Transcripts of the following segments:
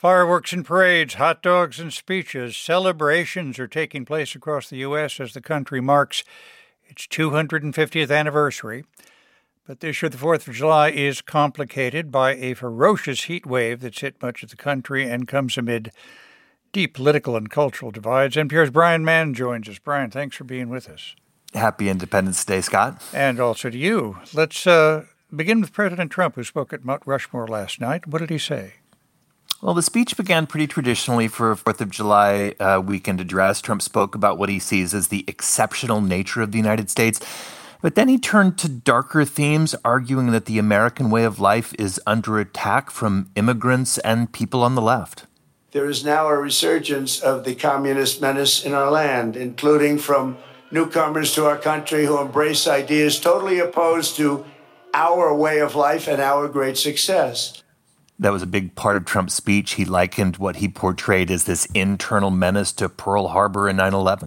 Fireworks and parades, hot dogs and speeches, celebrations are taking place across the U.S. as the country marks its 250th anniversary. But this year, the 4th of July is complicated by a ferocious heat wave that's hit much of the country and comes amid deep political and cultural divides. NPR's Brian Mann joins us. Brian, thanks for being with us. Happy Independence Day, Scott. And also to you. Let's begin with President Trump, who spoke at Mount Rushmore last night. What did he say? Well, the speech began pretty traditionally for a 4th of July weekend address. Trump spoke about what he sees as the exceptional nature of the United States. But then he turned to darker themes, arguing that the American way of life is under attack from immigrants and people on the left. There is now a resurgence of the communist menace in our land, including from newcomers to our country who embrace ideas totally opposed to our way of life and our great success. That was a big part of Trump's speech. He likened what he portrayed as this internal menace to Pearl Harbor and 9/11.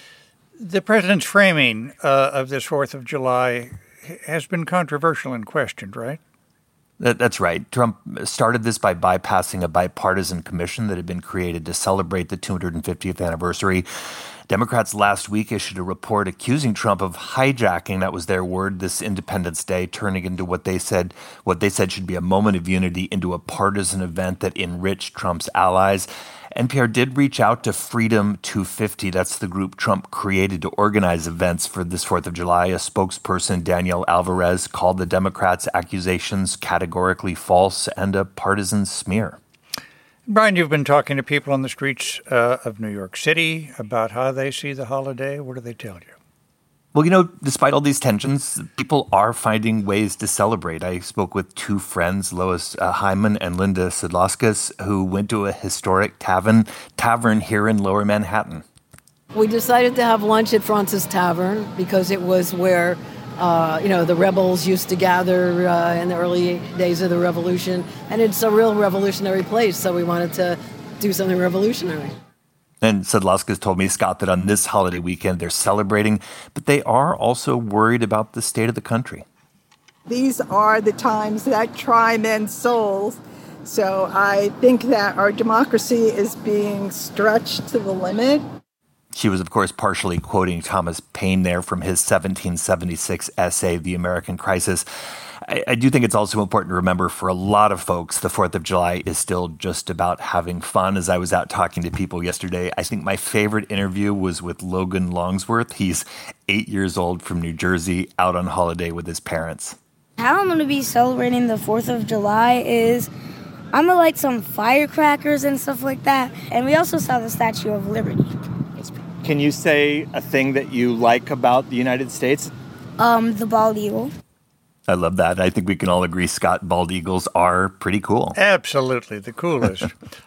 The president's framing of this 4th of July has been controversial and questioned, right? That's right. Trump started this by bypassing a bipartisan commission that had been created to celebrate the 250th anniversary. Democrats last week issued a report accusing Trump of hijacking, that was their word, this Independence Day, turning into what they said should be a moment of unity into a partisan event that enriched Trump's allies. NPR did reach out to Freedom 250. That's the group Trump created to organize events for this 4th of July. A spokesperson, Danielle Alvarez, called the Democrats' accusations categorically false and a partisan smear. Brian, you've been talking to people on the streets of New York City about how they see the holiday. What do they tell you? Well, despite all these tensions, people are finding ways to celebrate. I spoke with two friends, Lois Hyman and Linda Sadlauskas, who went to a historic tavern here in Lower Manhattan. We decided to have lunch at Fraunces Tavern because it was where the rebels used to gather in the early days of the revolution. And it's a real revolutionary place, so we wanted to do something revolutionary. And Sadlauskas told me, Scott, that on this holiday weekend they're celebrating, but they are also worried about the state of the country. These are the times that try men's souls. So I think that our democracy is being stretched to the limit. She was, of course, partially quoting Thomas Paine there from his 1776 essay, The American Crisis. I do think it's also important to remember for a lot of folks, the 4th of July is still just about having fun. As I was out talking to people yesterday, I think my favorite interview was with Logan Longsworth. He's 8 years old from New Jersey, out on holiday with his parents. How I'm going to be celebrating the 4th of July is I'm going to light some firecrackers and stuff like that. And we also saw the Statue of Liberty. Can you say a thing that you like about the United States? The bald eagle. I love that. I think we can all agree, Scott, bald eagles are pretty cool. Absolutely, the coolest.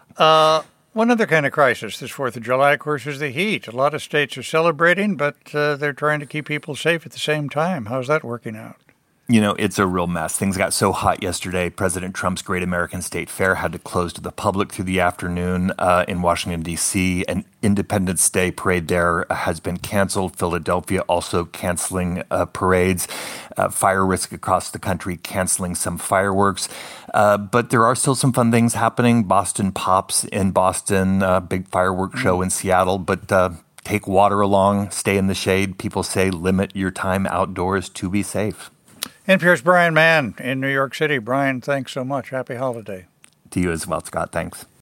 One other kind of crisis this 4th of July, of course, is the heat. A lot of states are celebrating, but they're trying to keep people safe at the same time. How's that working out? It's a real mess. Things got so hot yesterday. President Trump's Great American State Fair had to close to the public through the afternoon in Washington, D.C. An Independence Day parade there has been canceled. Philadelphia also canceling parades. Fire risk across the country, canceling some fireworks. But there are still some fun things happening. Boston Pops in Boston, big fireworks show in Seattle. But take water along, stay in the shade. People say limit your time outdoors to be safe. NPR's Brian Mann in New York City. Brian, thanks so much. Happy holiday. To you as well, Scott. Thanks.